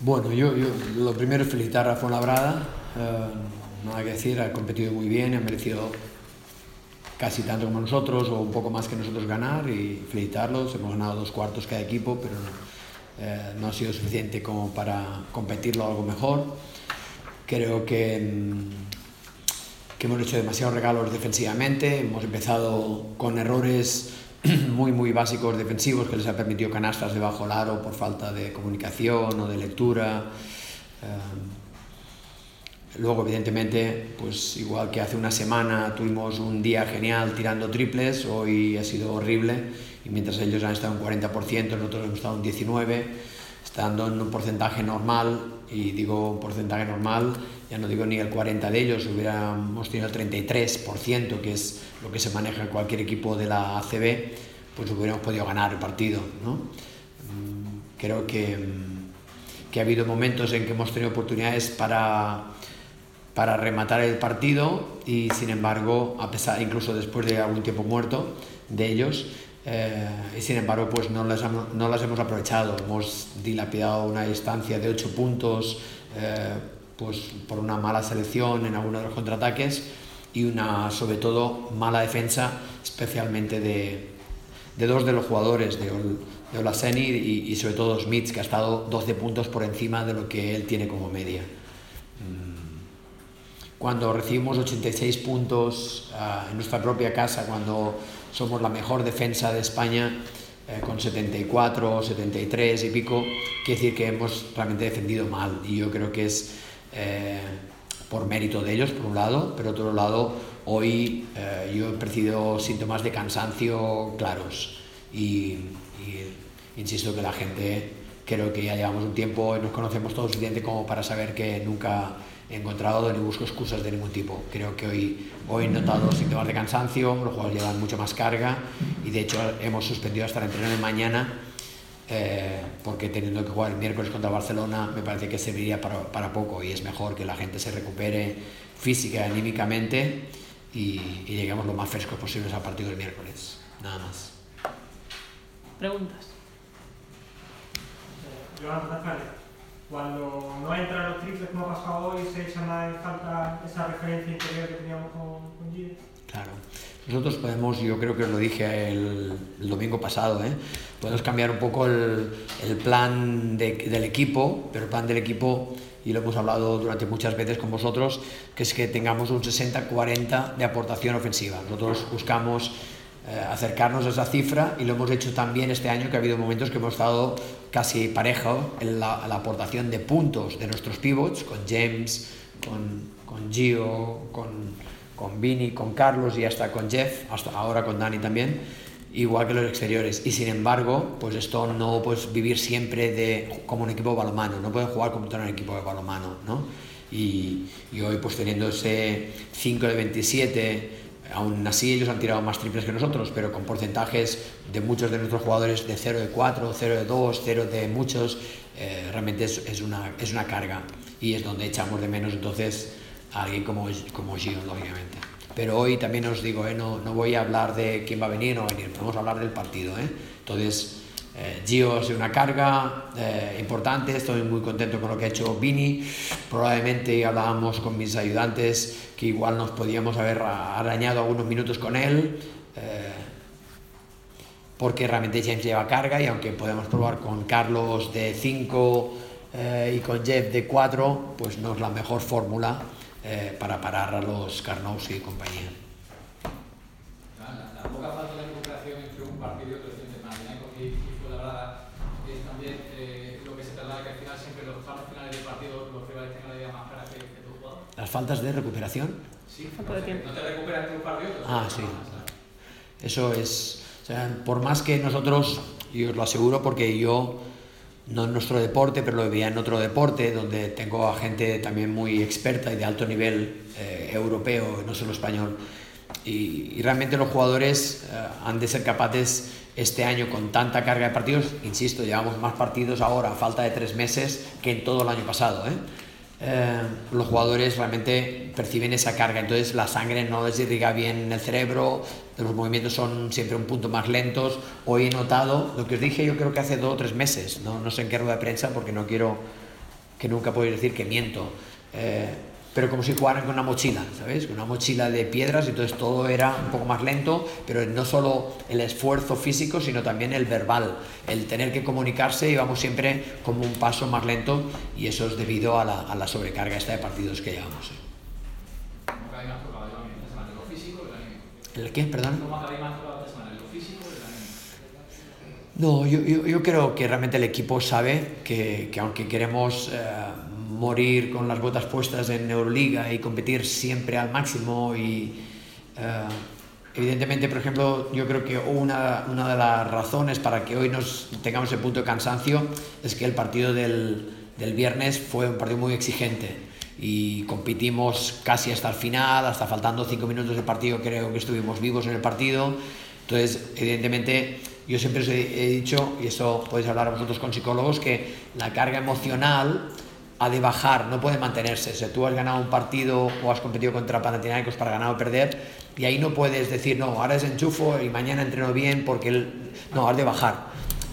Bueno, yo lo primero es felicitar a Fuenlabrada, nada que decir, ha competido muy bien, ha merecido casi tanto como nosotros o un poco más que nosotros ganar y felicitarlos. Hemos ganado 2 cuartos cada equipo, pero no ha sido suficiente como para competirlo algo mejor. Creo que hemos hecho demasiados regalos defensivamente, hemos empezado con errores muy básicos defensivos que les ha permitido canastas debajo del aro por falta de comunicación o de lectura. Luego, evidentemente, pues igual que hace una semana tuvimos un día genial tirando triples, hoy ha sido horrible y mientras ellos han estado en 40%, nosotros hemos estado en 19%, estando en un porcentaje normal, y digo porcentaje normal, ya no digo ni el 40% de ellos, hubiéramos tenido el 33%, que es lo que se maneja en cualquier equipo de la ACB, pues hubiéramos podido ganar el partido, ¿no? Creo que ha habido momentos en que hemos tenido oportunidades para rematar el partido y sin embargo, a pesar, incluso después de algún tiempo muerto de ellos, y sin embargo pues no las hemos aprovechado. Hemos dilapidado una distancia de 8 puntos pues por una mala selección en alguno de los contraataques y una sobre todo mala defensa, especialmente de 2 de los jugadores, de Olaseni y sobre todo Smith, que ha estado 12 puntos por encima de lo que él tiene como media. Cuando recibimos 86 puntos en nuestra propia casa, cuando somos la mejor defensa de España, con 74, 73 y pico, quiere decir que hemos realmente defendido mal, y yo creo que es por mérito de ellos, por un lado, pero por otro lado, hoy yo he percibido síntomas de cansancio claros y insisto que la gente, creo que ya llevamos un tiempo y nos conocemos todos suficiente como para saber que nunca he encontrado ni busco excusas de ningún tipo. Creo que hoy he notado síntomas de cansancio, los jugadores llevan mucho más carga y de hecho hemos suspendido hasta el entrenamiento de mañana porque teniendo que jugar el miércoles contra Barcelona me parece que serviría para poco, y es mejor que la gente se recupere física y anímicamente y lleguemos lo más frescos posibles al partido del miércoles. Nada más. Preguntas. Joan Rafael, cuando no entran los triples como ha pasado hoy, ¿se echa más en falta esa referencia interior que teníamos con Gio? Claro. Nosotros podemos, yo creo que os lo dije el domingo pasado, podemos cambiar un poco el plan del equipo, pero el plan del equipo, y lo hemos hablado durante muchas veces con vosotros, que es que tengamos un 60-40 de aportación ofensiva. Nosotros buscamos acercarnos a esa cifra y lo hemos hecho también este año, que ha habido momentos que hemos estado casi parejo en la aportación de puntos de nuestros pivots, con James, con Gio, con Vini, con Carlos y hasta con Jeff, hasta ahora con Dani también, igual que los exteriores. Y sin embargo, pues esto no puedes vivir siempre como un equipo de balonmano, no pueden jugar como un equipo de balonmano, ¿no? Y hoy pues teniendo ese 5 de 27, aún así ellos han tirado más triples que nosotros, pero con porcentajes de muchos de nuestros jugadores de 0 de 4, 0 de 2, 0 de muchos, realmente es una carga y es donde echamos de menos entonces a alguien como Gio, lógicamente. Pero hoy también os digo, no voy a hablar de quién va a venir o no va a venir, vamos a hablar del partido. Entonces, Gio ha sido una carga importante, estoy muy contento con lo que ha hecho Vini. Probablemente hablábamos con mis ayudantes que igual nos podíamos haber arañado algunos minutos con él, porque realmente James lleva carga, y aunque podemos probar con Carlos de 5 y con Jeff de 4, pues no es la mejor fórmula para parar a los Carnous y compañía. La poca falta de recuperación entre un partido y otro, de Panathinaikos y Fuenlabrada, es también lo que se trata, que al final siempre los tramos finales del partido los rivales tengan la idea más clara que tu jugador. ¿Las faltas de recuperación? Sí, no te recuperas entre un partido y otro. Sí. Eso es, o sea, por más que nosotros, y os lo aseguro porque yo, no en nuestro deporte, pero lo veía en otro deporte donde tengo a gente también muy experta y de alto nivel europeo, no solo español, y realmente los jugadores han de ser capaces este año, con tanta carga de partidos, insisto, llevamos más partidos ahora a falta de 3 meses que en todo el año pasado, los jugadores realmente perciben esa carga, entonces la sangre no les irriga bien en el cerebro, los movimientos son siempre un punto más lentos. Hoy he notado lo que os dije, yo creo que hace 2 o 3 meses, no sé en qué rueda de prensa porque no quiero que nunca podéis decir que miento. Pero como si jugaran con una mochila, ¿sabes? Con una mochila de piedras, y entonces todo era un poco más lento, pero no solo el esfuerzo físico, sino también el verbal, el tener que comunicarse, íbamos siempre como un paso más lento, y eso es debido a la sobrecarga esta de partidos que llevamos. ¿Cómo acabáis más tocado esta semana? ¿En lo físico o en el anímico? ¿El qué? Perdón. ¿Cómo acabáis más tocado esta semana? ¿En lo físico o en el anímico? No, yo creo que realmente el equipo sabe que aunque queremos morir con las botas puestas en Euroliga y competir siempre al máximo, y evidentemente, por ejemplo, yo creo que una de las razones para que hoy nos tengamos el punto de cansancio es que el partido del viernes fue un partido muy exigente y competimos casi hasta el final, hasta faltando 5 minutos del partido creo que estuvimos vivos en el partido. Entonces, evidentemente, yo siempre os he dicho, y eso podéis hablar vosotros con psicólogos, que la carga emocional ha de bajar, no puede mantenerse. O sea, tú has ganado un partido o has competido contra Panathinaikos para ganar o perder, y ahí no puedes decir, no, ahora desenchufo y mañana entreno bien, porque no, has de bajar.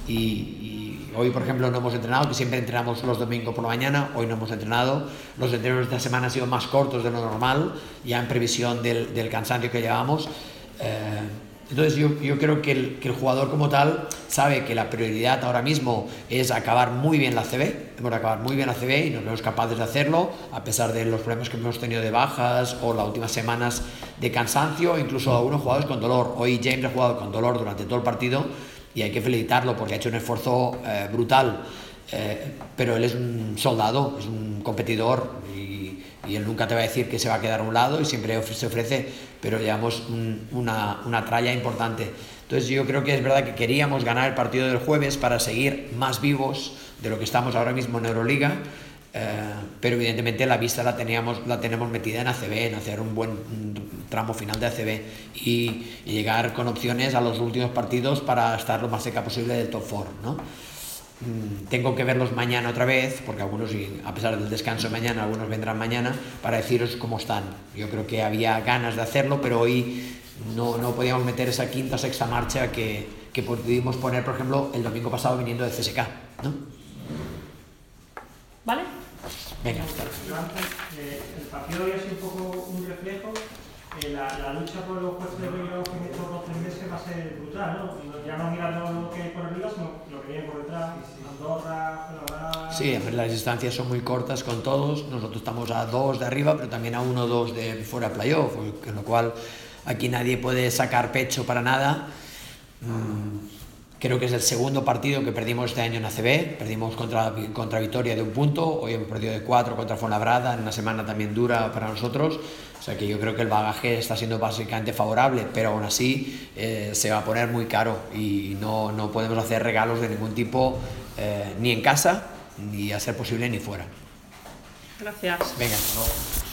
Y hoy, por ejemplo, no hemos entrenado, que siempre entrenamos los domingos por la mañana, hoy no hemos entrenado. Los entrenos de esta semana han sido más cortos de lo normal, ya en previsión del cansancio que llevamos. Entonces yo creo que el jugador como tal sabe que la prioridad ahora mismo es acabar muy bien la ACB. Hemos de acabar muy bien la ACB y nos vemos capaces de hacerlo, a pesar de los problemas que hemos tenido de bajas o las últimas semanas de cansancio, incluso algunos jugadores con dolor. Hoy James ha jugado con dolor durante todo el partido y hay que felicitarlo porque ha hecho un esfuerzo brutal. Pero él es un soldado, es un competidor, y él nunca te va a decir que se va a quedar a un lado y siempre se ofrece, pero llevamos una tralla importante. Entonces yo creo que es verdad que queríamos ganar el partido del jueves para seguir más vivos de lo que estamos ahora mismo en Euroliga, pero evidentemente la vista la tenemos metida en ACB, en hacer un buen tramo final de ACB y llegar con opciones a los últimos partidos para estar lo más cerca posible del top 4, ¿no? Tengo que verlos mañana otra vez, porque algunos, a pesar del descanso de mañana, algunos vendrán mañana para deciros cómo están. Yo creo que había ganas de hacerlo, pero hoy no podíamos meter esa quinta o sexta marcha que pudimos poner, por ejemplo, el domingo pasado viniendo de CSK, ¿no? ¿Vale? Venga. El partido hoy ha sido un poco un reflejo. La lucha por los puestos de playoff en estos 2 o 3 meses va a ser brutal, ¿no? Ya no mirando lo que hay por arriba, sino lo que viene por detrás. Andorra, Fuenlabrada... Sí, las distancias son muy cortas con todos. Nosotros estamos a 2 de arriba, pero también a 1 o 2 de fuera playoff, con lo cual aquí nadie puede sacar pecho para nada. Creo que es el segundo partido que perdimos este año en ACB. Perdimos contra Vitoria de 1 punto, hoy hemos perdido de 4 contra Fuenlabrada, en una semana también dura para nosotros. O sea que yo creo que el bagaje está siendo básicamente favorable, pero aún así se va a poner muy caro y no podemos hacer regalos de ningún tipo, ni en casa, ni a ser posible ni fuera. Gracias. Venga, hasta luego.